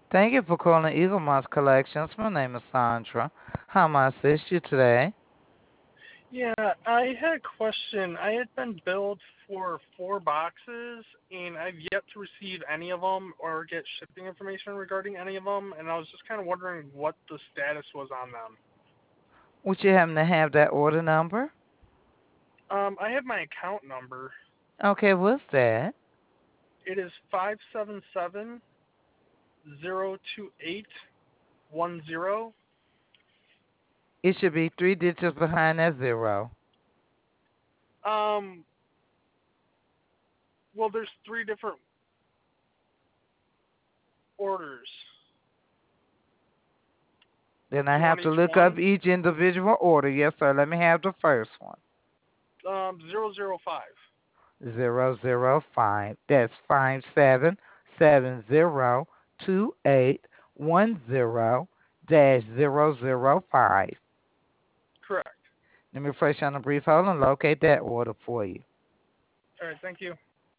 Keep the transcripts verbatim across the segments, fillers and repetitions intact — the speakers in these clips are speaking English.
Thank you for calling Eagle Moss Collections. My name is Sandra. How may I assist you today? Yeah, I had a question. I had been billed for four boxes, and I've yet to receive any of them or get shipping information regarding any of them, and I was just kind of wondering what the status was on them. Would you happen to have that order number? Um, I have my account number. Okay, what's that? It is five seven seven zero two eight one zero. It should be three digits behind that zero. Um, well, there's three different orders. Then I Do you have want to each look up one? each individual order. Yes, sir. Let me have the first one. Um, zero zero five. Zero zero five. That's five seven seven zero two eight one zero dash zero zero five. Correct. Let me place you on a brief hold and locate that order for you. All right, thank you.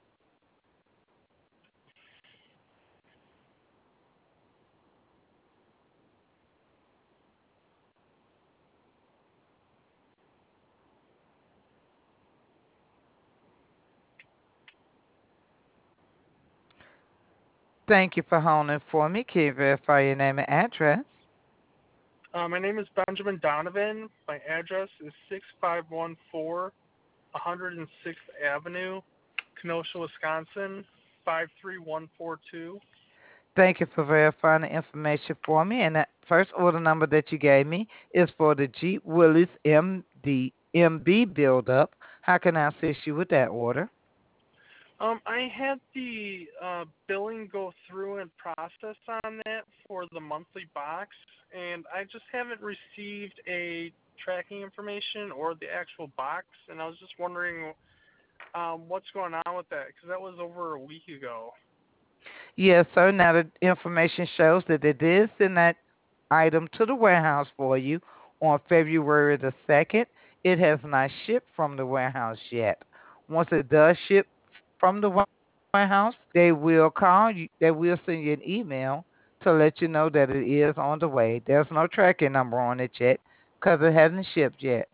Thank you for holding for me. Can you verify your name and address? Uh, my name is Benjamin Donovan. My address is six five one four one hundred sixth Avenue, Kenosha, Wisconsin, five three one four two. Thank you for verifying the information for me. And that first order number that you gave me is for the Jeep Willys M D M B buildup. How can I assist you with that order? Um, I had the uh, billing go through and process on that for the monthly box, and I just haven't received a tracking information or the actual box, and I was just wondering um, what's going on with that because that was over a week ago. Yes, sir. Now the information shows that they did send that item to the warehouse for you on February the second. It has not shipped from the warehouse yet. Once it does ship from the warehouse, they will call you, they will send you an email to let you know that it is on the way. There's no tracking number on it yet because it hasn't shipped yet.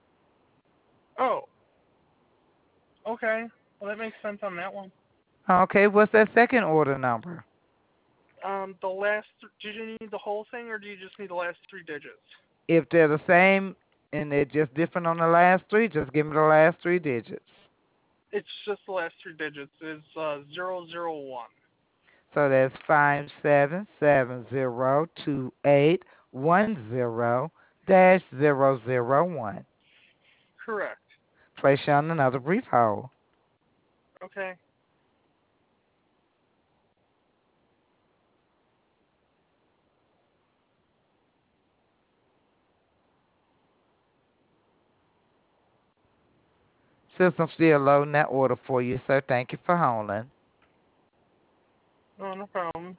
Oh, okay. Well, that makes sense on that one. Okay, what's that second order number? Um, the last, th- did you need the whole thing or do you just need the last three digits? If they're the same and they're just different on the last three, just give me the last three digits. It's just the last three digits. It's uh, zero zero one. So that's five seven seven zero two eight one zero dash zero zero one. Correct. Place you on another brief hold. Okay. System still loading that order for you, sir. Thank you for holding. No, no problem.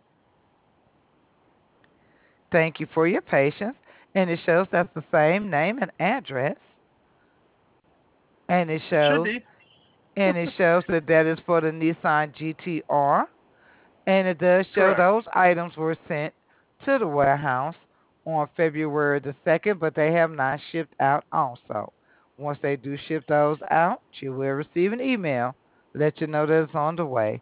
Thank you for your patience. And it shows that's the same name and address. And it It should shows be. and it shows that that is for the Nissan G T R. And it does show Correct. those items were sent to the warehouse on February the second, but they have not shipped out also. Once they do ship those out, you will receive an email, let you know that it's on the way.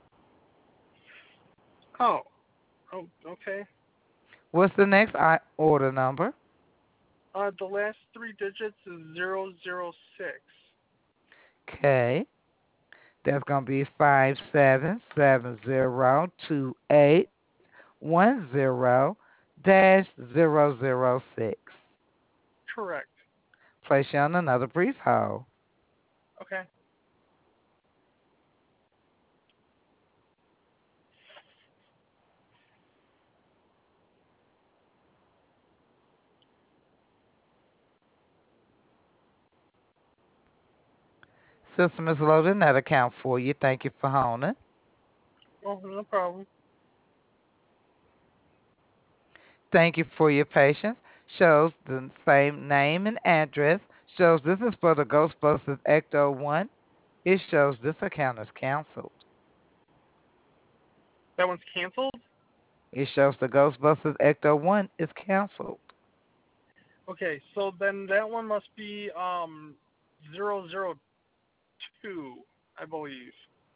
Oh. Oh, okay. What's the next I- order number? Uh, the last three digits is zero zero six. Okay, that's going to be five seven seven zero two eight one zero dash zero zero six. Correct. Place you on another brief hold. Okay. System is loading that account for you. Thank you for holding. Well, no problem. Thank you for your patience. Shows the same name and address. Shows this is for the Ghostbusters Ecto one. It shows this account is canceled. That one's canceled? It shows the Ghostbusters Ecto one is canceled. Okay, so then that one must be um zero zero two, I believe,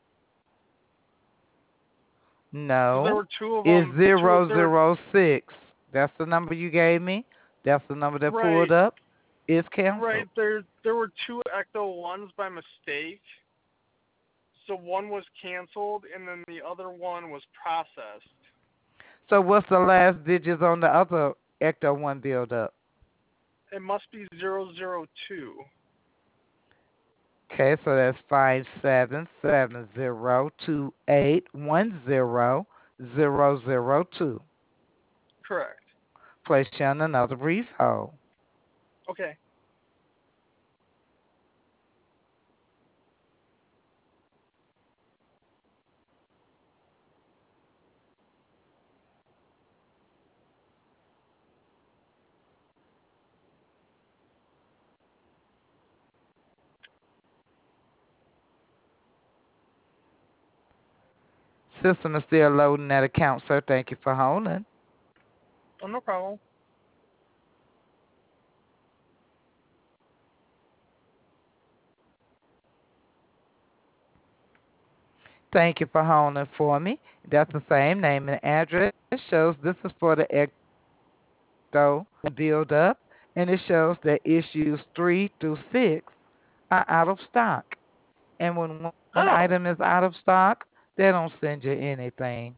because there No, were two of it's them. Two, zero there were zero six. That's the number you gave me. That's the number that pulled right, up. It's right. canceled. There, there were two Ecto ones by mistake. So one was canceled, and then the other one was processed. So what's the last digits on the other Ecto one build up? It must be zero zero two. Okay, so that's five seven seven zero two eight one zero zero zero two. Correct. Place you on another brief hold. Okay. System is still loading that account, sir. Thank you for holding. Oh, no problem. Thank you for holding for me. That's the same name and address. Shows this is for the Ecto build up, and it shows that issues three through six are out of stock. And when one Oh. item is out of stock, they don't send you anything.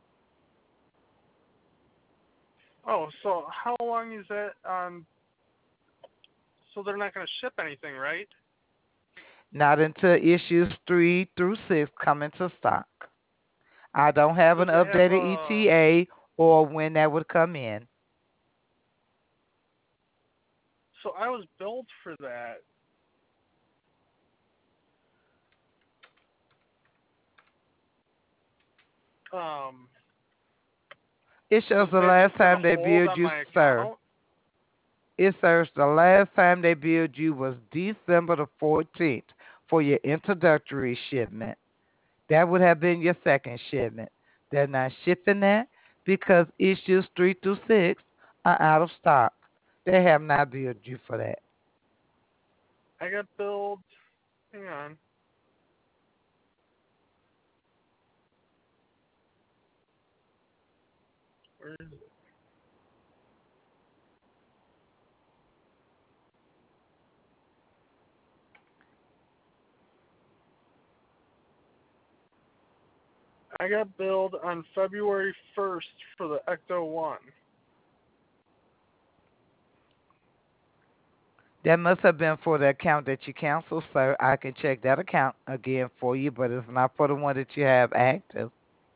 Oh, so how long is that on? So they're not going to ship anything, right? Not until issues three through six come into stock. I don't have an Does it have updated a? E T A or when that would come in. So I was billed for that. Um, It shows was the that last just like a time they hold billed on you, my sir. account? It says the last time they billed you was December the fourteenth for your introductory shipment. That would have been your second shipment. They're not shipping that because issues three through six are out of stock. They have not billed you for that. I got billed. Hang on. Where is it? I got billed on February first for the Ecto one. That must have been for the account that you canceled, sir. I can check that account again for you, but it's not for the one that you have active.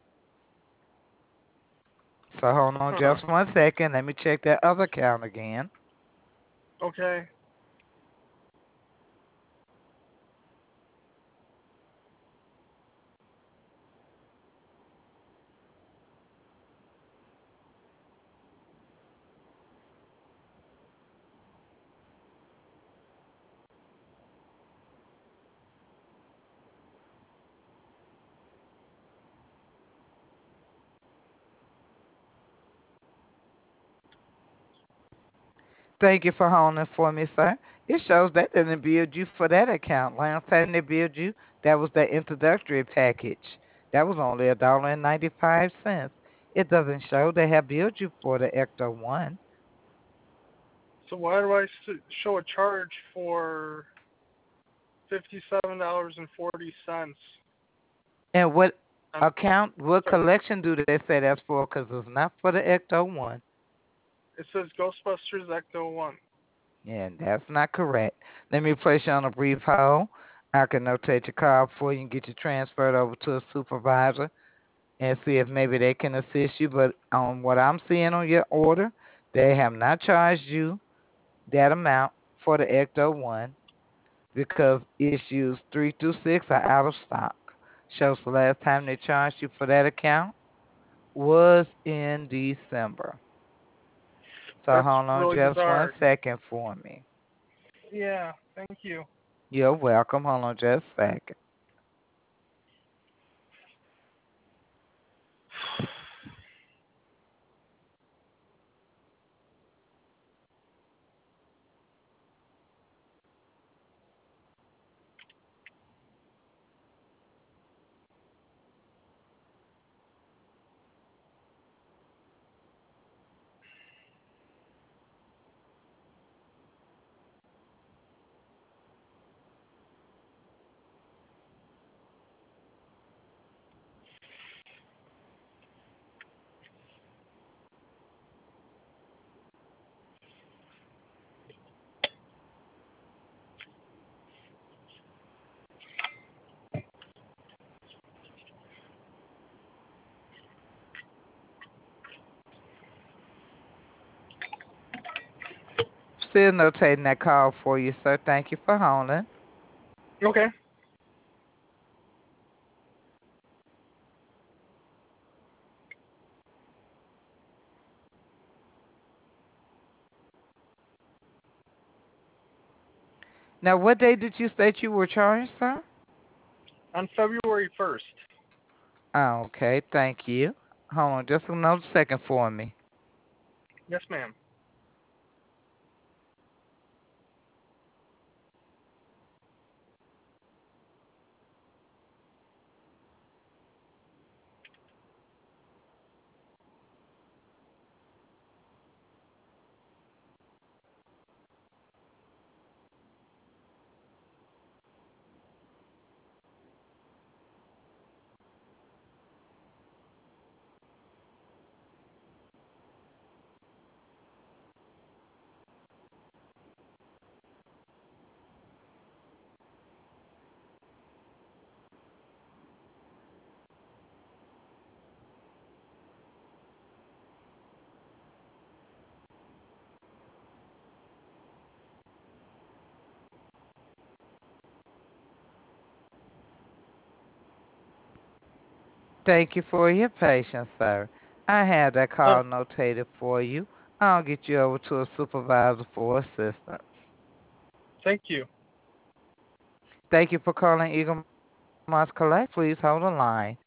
So hold on Huh. just one second. Let me check that other account again. Okay. Thank you for holding for me, sir. It shows that they didn't build you for that account. Last time they billed you, that was the introductory package. That was only a dollar and ninety-five cents. It doesn't show they have billed you for the Ecto one. So why do I show a charge for fifty-seven dollars and forty cents? And what Um, account, what sorry. collection do they say that's for? Because it's not for the Ecto one. It says Ghostbusters Ecto one. Yeah, that's not correct. Let me place you on a brief hold. I can notate your call for you and get you transferred over to a supervisor and see if maybe they can assist you. But on what I'm seeing on your order, they have not charged you that amount for the Ecto one because issues three through six are out of stock. Shows the last time they charged you for that account was in December. So That's hold on really just one bizarre. second for me. Yeah, thank you. You're welcome. Hold on just a second. Still notating that call for you, sir. Thank you for holding. Okay. Now, what day did you state you were charged, sir? On February first. Okay, thank you. Hold on just another second for me. Yes, ma'am. Thank you for your patience, sir. I had that Oh, call notated for you. I'll get you over to a supervisor for assistance. thank you. Thank you for calling Eagle Moss Collect. Please hold the line.